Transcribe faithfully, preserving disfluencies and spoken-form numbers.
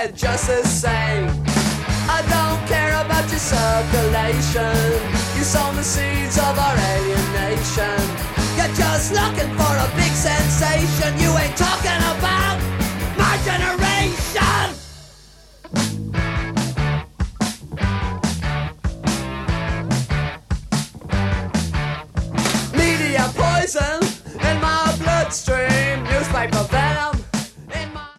they're just the same. I don't care about your circulation. You sow the seeds of our alienation. You're just looking for a big sensation. You ain't talking about my generation. Media poison in my bloodstream. Newspaper venom